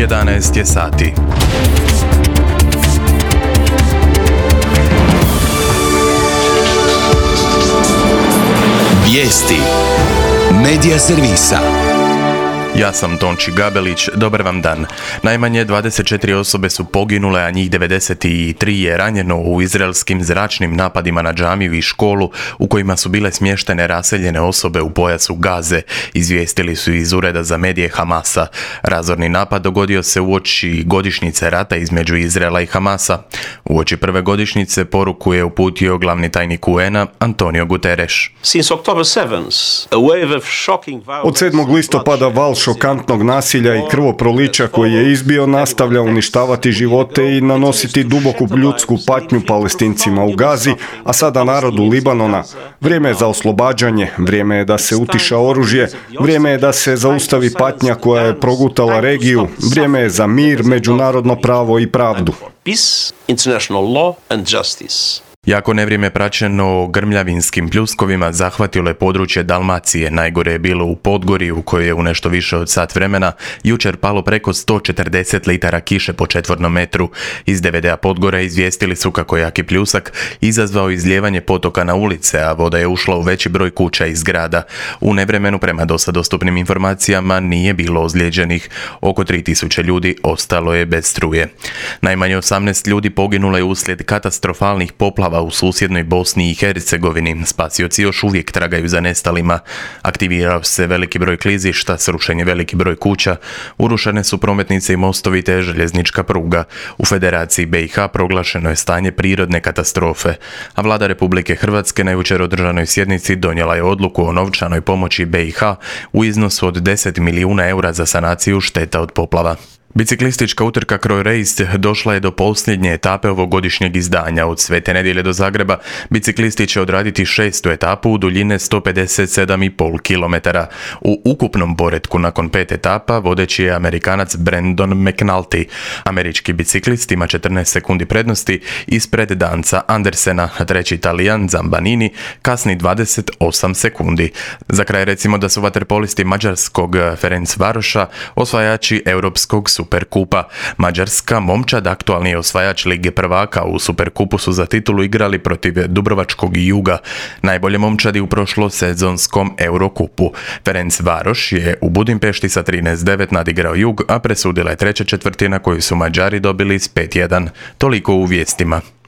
11 je sati. Vijesti Medija servisa. Ja sam Tonči Gabelić, dobar vam dan. Najmanje 24 osobe su poginule, a njih 93 je ranjeno u izraelskim zračnim napadima na džamiju i školu u kojima su bile smještene raseljene osobe u pojasu Gaze, izvijestili su iz Ureda za medije Hamasa. Razorni napad dogodio se uoči godišnjice rata između Izraela i Hamasa. Uoči prve godišnjice poruku je uputio glavni tajnik UN-a Antonio Guterres. Od 7. listopada val šokantnog nasilja i krvoprolića koji je izbio nastavlja uništavati živote i nanositi duboku ljudsku patnju Palestincima u Gazi, a sada narodu Libanona. Vrijeme je za oslobađanje, vrijeme je da se utiša oružje, vrijeme je da se zaustavi patnja koja je progutala regiju, vrijeme je za mir, međunarodno pravo i pravdu. Jako nevrijeme praćeno grmljavinskim pljuskovima zahvatilo je područje Dalmacije. Najgore je bilo u Podgorju u kojoj je u nešto više od sat vremena jučer palo preko 140 litara kiše po četvornom metru. Iz DVD-a Podgora izvijestili su kako jaki pljusak izazvao izlijevanje potoka na ulice, a voda je ušla u veći broj kuća i zgrada. U nevremenu, prema dosad dostupnim informacijama, nije bilo ozlijeđenih. Oko 3000 ljudi ostalo je bez struje. Najmanje 18 ljudi poginulo je uslijed katastrofalnih poplava u susjednoj Bosni i Hercegovini. Spasioci još uvijek tragaju za nestalima. Aktivirao se veliki broj klizišta, srušen je veliki broj kuća, urušene su prometnice i mostovi te željeznička pruga. U Federaciji BiH proglašeno je stanje prirodne katastrofe, a vlada Republike Hrvatske na jučer održanoj sjednici donijela je odluku o novčanoj pomoći BiH u iznosu od 10 milijuna eura za sanaciju šteta od poplava. Biciklistička utrka Croix Race došla je do posljednje etape ovogodišnjeg izdanja. Od Svete Nedjelje do Zagreba biciklisti će odraditi 6. etapu u duljine 157,5 km. U ukupnom poretku nakon 5 etapa vodeći je Amerikanac Brandon McNulty. Američki biciklist ima 14 sekundi prednosti ispred Danca Andersena, a treći Italijan Zambanini kasni 28 sekundi. Za kraj recimo da su vaterpolisti mađarskog Ferencvaroša osvajači europskog Superkupa. Mađarska momčad, aktualni osvajač Lige prvaka, u Superkupu su za titulu igrali protiv Dubrovačkog Juga, najbolje momčadi u prošlosezonskom Eurokupu. Ferencvaroš je u Budimpešti sa 13:9 nadigrao Jug, a presudila je treća četvrtina koju su Mađari dobili s 5:1. Toliko u vijestima.